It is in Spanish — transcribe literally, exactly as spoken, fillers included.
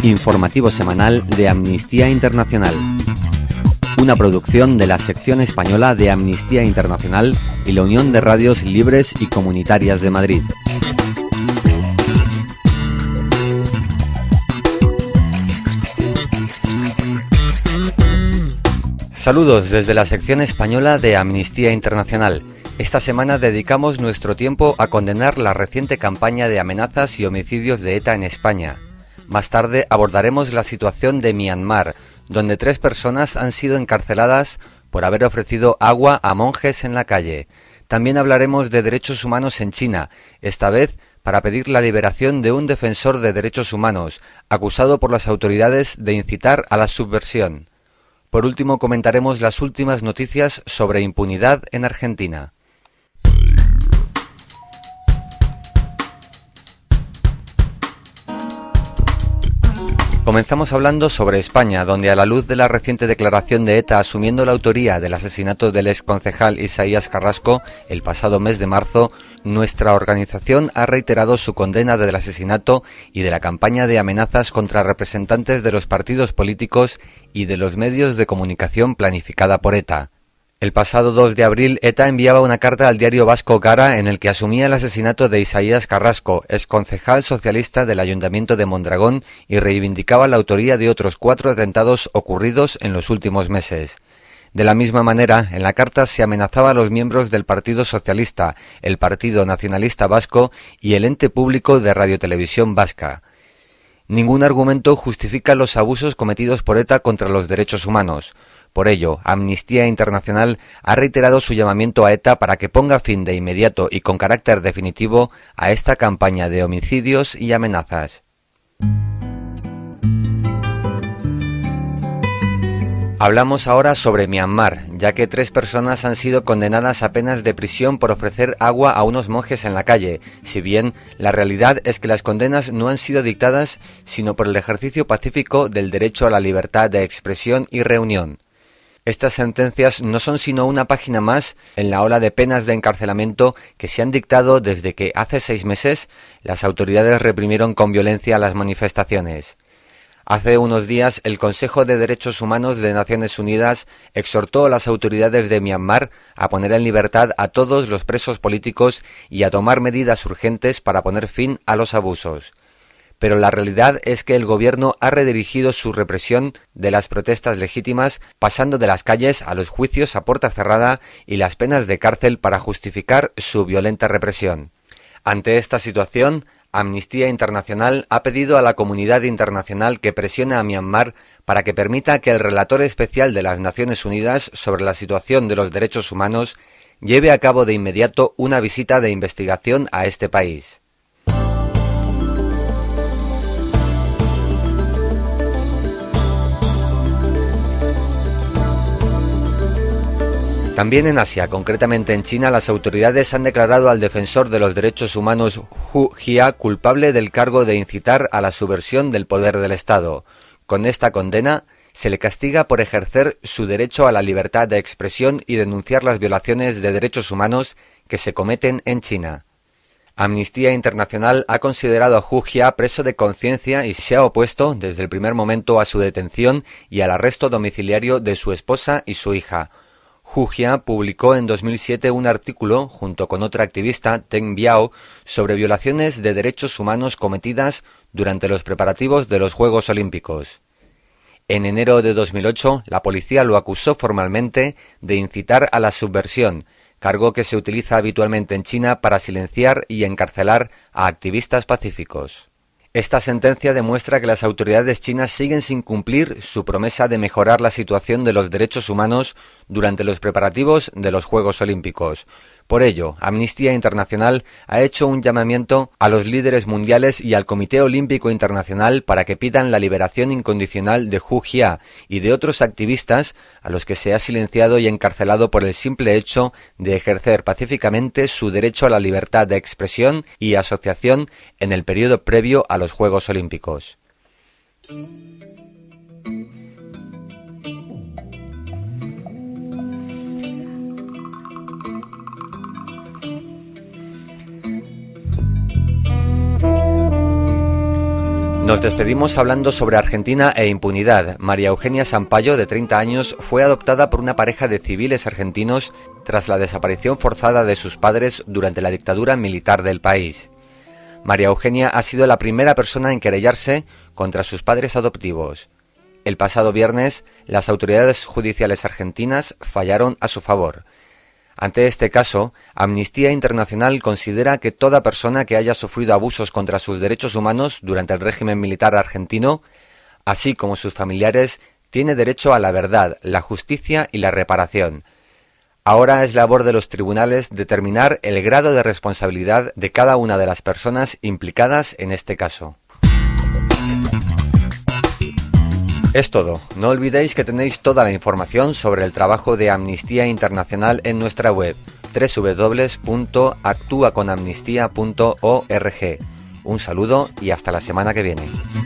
Informativo semanal de Amnistía Internacional. Una producción de la sección española de Amnistía Internacional y la Unión de Radios Libres y Comunitarias de Madrid. Saludos desde la sección española de Amnistía Internacional. Esta semana dedicamos nuestro tiempo a condenar la reciente campaña de amenazas y homicidios de ETA en España. Más tarde abordaremos la situación de Myanmar, donde tres personas han sido encarceladas por haber ofrecido agua a monjes en la calle. También hablaremos de derechos humanos en China, esta vez para pedir la liberación de un defensor de derechos humanos, acusado por las autoridades de incitar a la subversión. Por último, comentaremos las últimas noticias sobre impunidad en Argentina. Comenzamos hablando sobre España, donde a la luz de la reciente declaración de ETA asumiendo la autoría del asesinato del exconcejal Isaías Carrasco el pasado mes de marzo, nuestra organización ha reiterado su condena del asesinato y de la campaña de amenazas contra representantes de los partidos políticos y de los medios de comunicación planificada por ETA. El pasado dos de abril, ETA enviaba una carta al diario vasco Gara en el que asumía el asesinato de Isaías Carrasco, exconcejal socialista del Ayuntamiento de Mondragón, y reivindicaba la autoría de otros cuatro atentados ocurridos en los últimos meses. De la misma manera, en la carta se amenazaba a los miembros del Partido Socialista, el Partido Nacionalista Vasco y el ente público de Radiotelevisión Vasca. Ningún argumento justifica los abusos cometidos por ETA contra los derechos humanos. Por ello, Amnistía Internacional ha reiterado su llamamiento a ETA para que ponga fin de inmediato y con carácter definitivo a esta campaña de homicidios y amenazas. Hablamos ahora sobre Myanmar, ya que tres personas han sido condenadas a penas de prisión por ofrecer agua a unos monjes en la calle, si bien la realidad es que las condenas no han sido dictadas sino por el ejercicio pacífico del derecho a la libertad de expresión y reunión. Estas sentencias no son sino una página más en la ola de penas de encarcelamiento que se han dictado desde que hace seis meses las autoridades reprimieron con violencia las manifestaciones. Hace unos días el Consejo de Derechos Humanos de Naciones Unidas exhortó a las autoridades de Myanmar a poner en libertad a todos los presos políticos y a tomar medidas urgentes para poner fin a los abusos. Pero la realidad es que el gobierno ha redirigido su represión de las protestas legítimas, pasando de las calles a los juicios a puerta cerrada y las penas de cárcel para justificar su violenta represión. Ante esta situación, Amnistía Internacional ha pedido a la comunidad internacional que presione a Myanmar para que permita que el relator especial de las Naciones Unidas sobre la situación de los derechos humanos lleve a cabo de inmediato una visita de investigación a este país. También en Asia, concretamente en China, las autoridades han declarado al defensor de los derechos humanos Hu Jia culpable del cargo de incitar a la subversión del poder del Estado. Con esta condena, se le castiga por ejercer su derecho a la libertad de expresión y denunciar las violaciones de derechos humanos que se cometen en China. Amnistía Internacional ha considerado a Hu Jia preso de conciencia y se ha opuesto desde el primer momento a su detención y al arresto domiciliario de su esposa y su hija. Hu Jia publicó en dos mil siete un artículo, junto con otra activista, Teng Biao, sobre violaciones de derechos humanos cometidas durante los preparativos de los Juegos Olímpicos. En enero de dos mil ocho, la policía lo acusó formalmente de incitar a la subversión, cargo que se utiliza habitualmente en China para silenciar y encarcelar a activistas pacíficos. Esta sentencia demuestra que las autoridades chinas siguen sin cumplir su promesa de mejorar la situación de los derechos humanos durante los preparativos de los Juegos Olímpicos. Por ello, Amnistía Internacional ha hecho un llamamiento a los líderes mundiales y al Comité Olímpico Internacional para que pidan la liberación incondicional de Hu Jia y de otros activistas a los que se ha silenciado y encarcelado por el simple hecho de ejercer pacíficamente su derecho a la libertad de expresión y asociación en el periodo previo a los Juegos Olímpicos. Nos despedimos hablando sobre Argentina e impunidad. María Eugenia Sampaio, de treinta años, fue adoptada por una pareja de civiles argentinos tras la desaparición forzada de sus padres durante la dictadura militar del país. María Eugenia ha sido la primera persona en querellarse contra sus padres adoptivos. El pasado viernes, las autoridades judiciales argentinas fallaron a su favor. Ante este caso, Amnistía Internacional considera que toda persona que haya sufrido abusos contra sus derechos humanos durante el régimen militar argentino, así como sus familiares, tiene derecho a la verdad, la justicia y la reparación. Ahora es labor de los tribunales determinar el grado de responsabilidad de cada una de las personas implicadas en este caso. Es todo. No olvidéis que tenéis toda la información sobre el trabajo de Amnistía Internacional en nuestra web doble u doble u doble u punto actúa con amnistía punto org. Un saludo y hasta la semana que viene.